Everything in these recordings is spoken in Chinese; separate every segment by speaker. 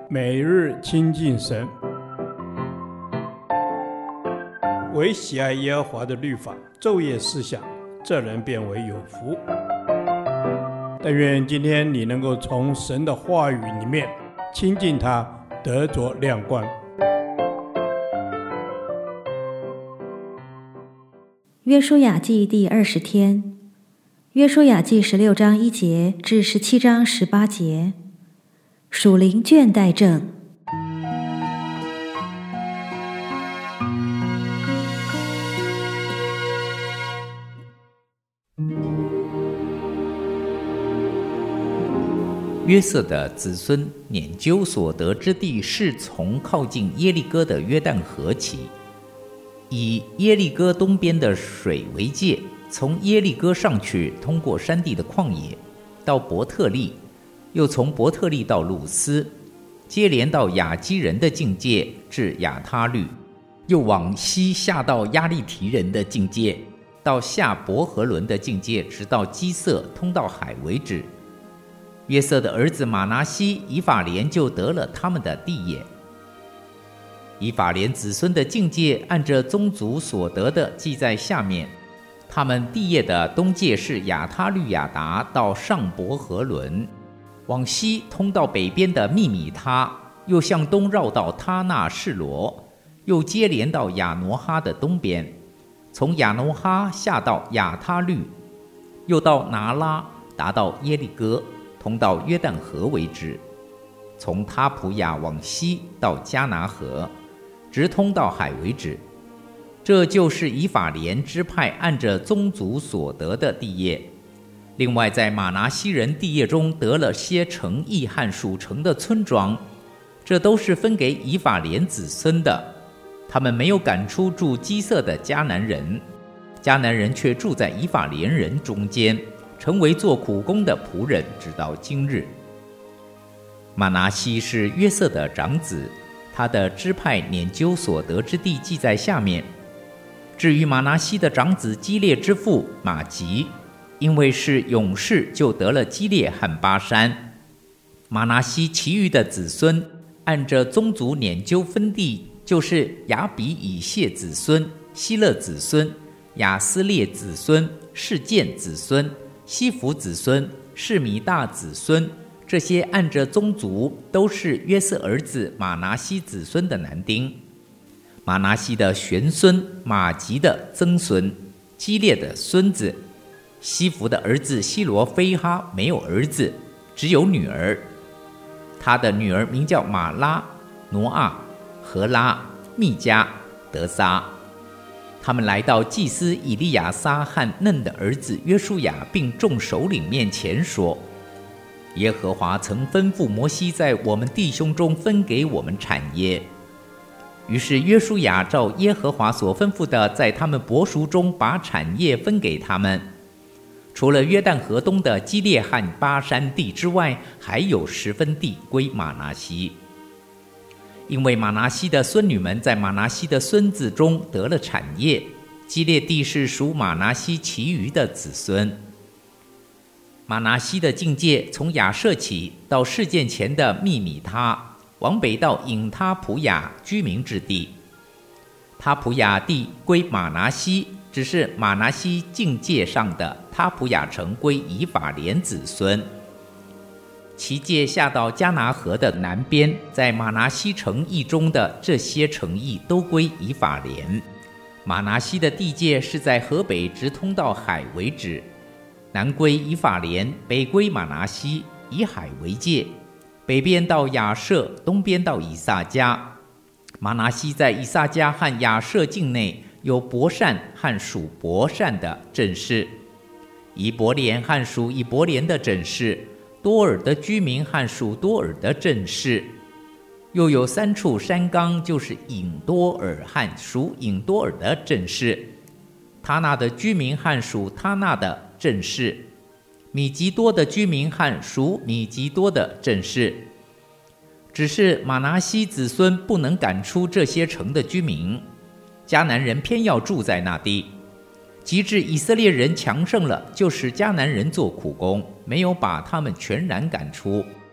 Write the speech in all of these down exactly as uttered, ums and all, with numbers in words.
Speaker 1: 每日亲近神，唯喜爱耶和华的律法，昼夜思想，这人变为有福。但愿今天你能够从神的话语里面亲近他，得着亮光。
Speaker 2: 约书亚记第二十天，约书亚记十六章一节至十七章十八节，属灵倦怠症。
Speaker 3: 约瑟的子孙拈阄所得之地是从靠近耶利哥的约旦河起，以耶利哥东边的水为界，从耶利哥上去，通过山地的旷野，到伯特利，又从伯特利到路斯，接连到亚基人的境界，至亚他律，又往西下到亚利提人的境界，到下伯和伦的境界，直到基色，通到海为止。约瑟的儿子马拿西、以法莲就得了他们的地业。以法莲子孙的境界按着宗族所得的记在下面，他们地业的东界是亚他律亚达到上伯和伦，往西通到北边的密米他，又向东绕到他纳示罗，又接连到亚挪哈的东边，从亚挪哈下到亚他律，又到拿拉，达到耶利哥，通到约旦河为止，从他普亚往西到迦拿河，直通到海为止。这就是以法莲支派按着宗族所得的地业。另外在马拿西人地业中得了些城邑和属城的村庄，这都是分给以法莲子孙的。他们没有赶出住基色的迦南人，迦南人却住在以法莲人中间，成为做苦工的仆人，直到今日。马拿西是约瑟的长子，他的支派拈阄所得之地记在下面。至于马拿西的长子基列之父马吉，因为是勇士，就得了基列和巴山。马拿西其余的子孙按着宗族拈阄分地，就是亚比以谢子孙、希勒子孙、亚斯列子孙、示剑子孙、西弗子孙、示米大子孙，这些按着宗族都是约瑟儿子马拿西子孙的男丁。马拿西的玄孙马吉的曾孙，基列的孙子，西弗的儿子希罗非哈没有儿子，只有女儿。他的女儿名叫马拉、挪阿、荷拉、密加、德撒。他们来到祭司以利亚撒和嫩的儿子约书亚并众首领面前说，耶和华曾吩咐摩西在我们弟兄中分给我们产业。于是约书亚照耶和华所吩咐的，在他们伯属中把产业分给他们。除了约旦河东的基列和巴山地之外，还有十分地归马拿西。因为马拿西的孙女们在马拿西的孙子中得了产业，基列地是属马拿西其余的子孙。马拿西的境界从亚设起，到事件前的密米他，往北到隐他普雅居民之地。他普雅地归马拿西，只是马拿西境界上的他普雅城归以法莲子孙。其界下到迦拿河的南边，在马拿西城邑中的这些城邑都归以法莲。马拿西的地界是在河北直通到海为止，南归以法莲，北归马拿西，以海为界，北边到亚设，东边到以萨迦。马拿西在以萨迦和亚设境内有伯善和属伯善的镇市，以伯莲和属以伯莲的镇市，多尔的居民和属多尔的镇市，又有三处山冈，就是隐多尔和属隐多尔的镇市，他那的居民和属他那的镇市，米吉多的居民和属米吉多的镇市。只是马拿西子孙不能赶出这些城的居民，迦南人偏要住在那地。及至以色列人强盛了，就使迦南人做苦工，没有把他们全然赶出。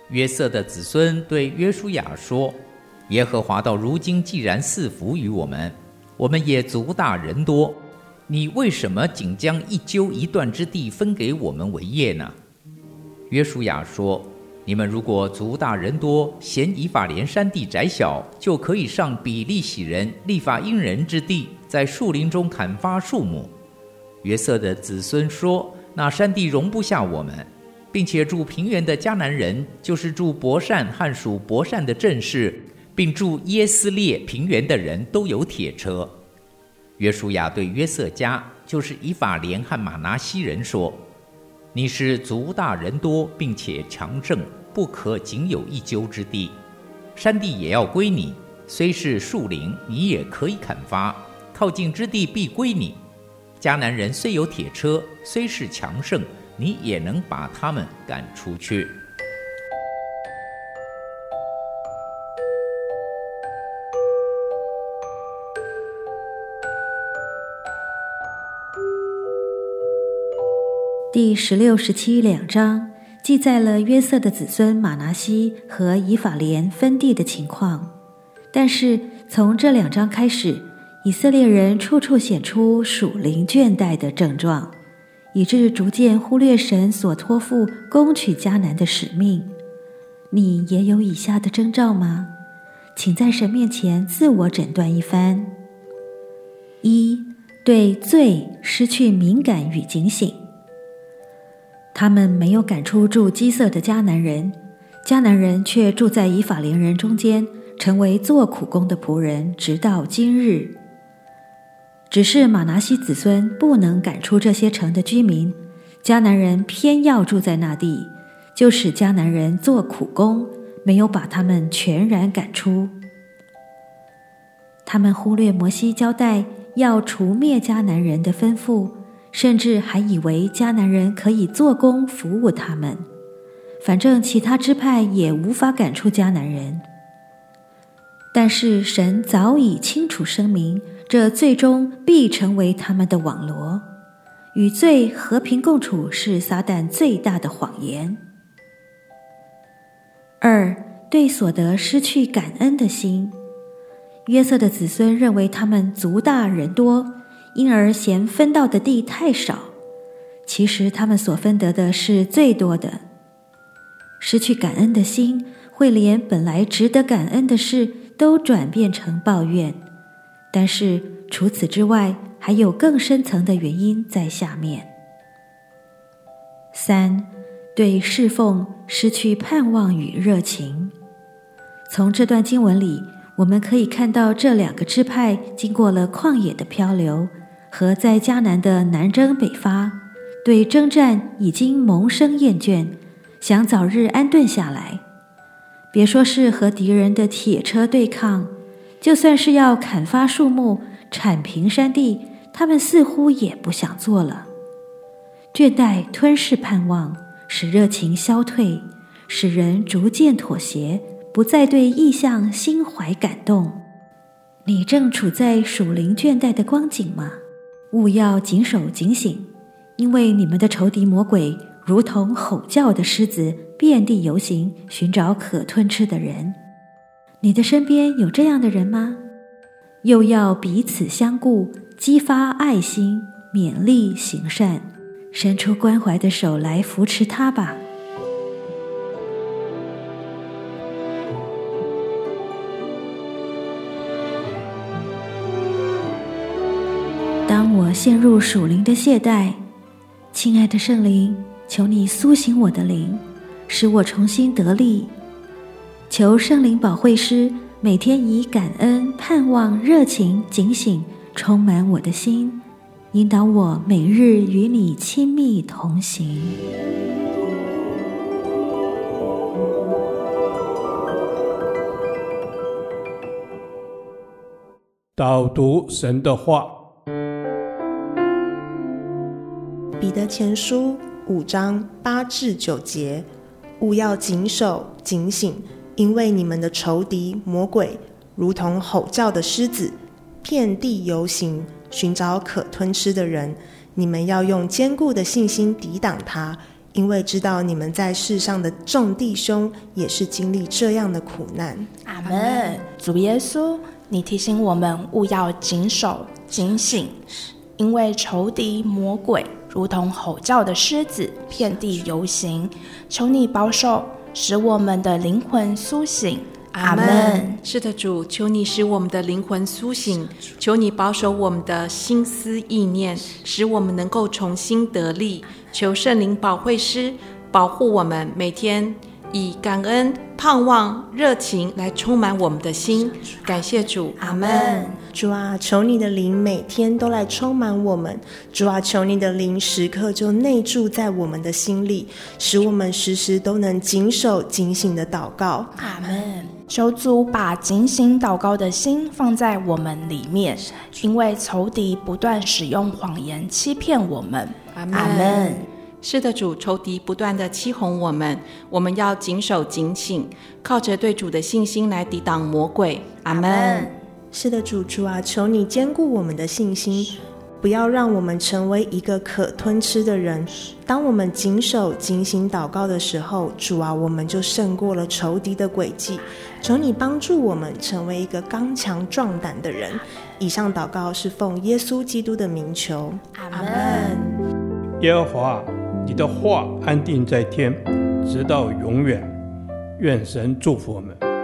Speaker 3: 约瑟的子孙对约书亚说，耶和华到如今既然赐福于我们，我们也族大人多，你为什么仅将一揪一段之地分给我们为业呢？约书亚说，你们如果族大人多，嫌以法莲山地窄小，就可以上比利洗人利法因人之地，在树林中砍伐树木。约瑟的子孙说，那山地容不下我们，并且住平原的迦南人，就是住伯善和属伯善的正士，并住耶斯列平原的人都有铁车。约书亚对约瑟家，就是以法莲和玛拿西人说，你是族大人多，并且强盛，不可仅有一揪之地，山地也要归你，虽是树林，你也可以砍伐，靠近之地必归你。迦南人虽有铁车，虽是强盛，你也能把他们赶出去。
Speaker 2: 第十六、十七两章记载了约瑟的子孙玛拿西和以法莲分地的情况，但是从这两章开始，以色列人处处显出属灵倦怠的症状，以致逐渐忽略神所托付攻取迦南的使命。你也有以下的征兆吗？请在神面前自我诊断一番。一、对罪失去敏感与警醒。他们没有赶出住基色的迦南人，迦南人却住在以法莲人中间，成为做苦工的仆人，直到今日。只是玛拿西子孙不能赶出这些城的居民，迦南人偏要住在那地，就使迦南人做苦工，没有把他们全然赶出。他们忽略摩西交代要除灭迦南人的吩咐，甚至还以为迦南人可以做工服务他们，反正其他支派也无法赶出迦南人。但是神早已清楚声明，这最终必成为他们的网罗。与罪和平共处是撒旦最大的谎言。二、对所得失去感恩的心。约瑟的子孙认为他们族大人多，因而嫌分到的地太少，其实他们所分得的是最多的。失去感恩的心，会连本来值得感恩的事都转变成抱怨，但是除此之外，还有更深层的原因在下面。三、对侍奉失去盼望与热情。从这段经文里，我们可以看到这两个支派经过了旷野的漂流和在迦南的南征北伐，对征战已经萌生厌倦，想早日安顿下来。别说是和敌人的铁车对抗，就算是要砍伐树木、铲平山地，他们似乎也不想做了。倦怠吞噬盼望，使热情消退，使人逐渐妥协，不再对异象心怀感动。你正处在属灵倦怠的光景吗？务要谨守警醒，因为你们的仇敌魔鬼如同吼叫的狮子，遍地游行，寻找可吞吃的人。你的身边有这样的人吗？又要彼此相顾，激发爱心，勉励行善，伸出关怀的手来扶持他吧。当我陷入属灵的懈怠，亲爱的圣灵，求你苏醒我的灵，使我重新得力。求圣灵保惠师每天以感恩、盼望、热情、警醒充满我的心，引导我每日与你亲密同行。
Speaker 1: 导读神的话。
Speaker 4: 彼得前书五章八至九节，务要谨守警醒，因为你们的仇敌魔鬼如同吼叫的狮子，遍地游行，寻找可吞吃的人。你们要用坚固的信心抵挡他， 因为知道你们在世上的众弟兄也是经历这样的苦难。
Speaker 5: 阿们。主耶稣，你提醒我们务要谨守警醒，因为仇敌魔鬼如同吼叫的狮子，遍地游行。求你保守，使我们的灵魂苏醒。阿们。
Speaker 6: 是的，主，求你使我们的灵魂苏醒，求你保守我们的心思意念，使我们能够重新得力。求圣灵保惠师保护我们，每天以感恩、盼望、热情来充满我们的心。感谢主，阿们。
Speaker 4: 主啊，求你的灵每天都来充满我们。主啊，求你的灵时刻就内住在我们的心里，使我们时时都能谨守警醒的祷告。
Speaker 5: 阿们。求主把警醒祷告的心放在我们里面，因为仇敌不断使用谎言欺骗我们。
Speaker 6: 阿们。是的，主，仇敌不断的欺哄我们，我们要谨守警醒，靠着对主的信心来抵挡魔鬼。阿们。
Speaker 4: 是的，主，主啊，求你坚固我们的信心，不要让我们成为一个可吞吃的人。当我们谨守警醒祷告的时候，主啊，我们就胜过了仇敌的诡计。求你帮助我们成为一个刚强壮胆的人。以上祷告是奉耶稣基督的名求。
Speaker 5: 阿们。
Speaker 1: 耶和华，你的话安定在天，直到永远。愿神祝福我们。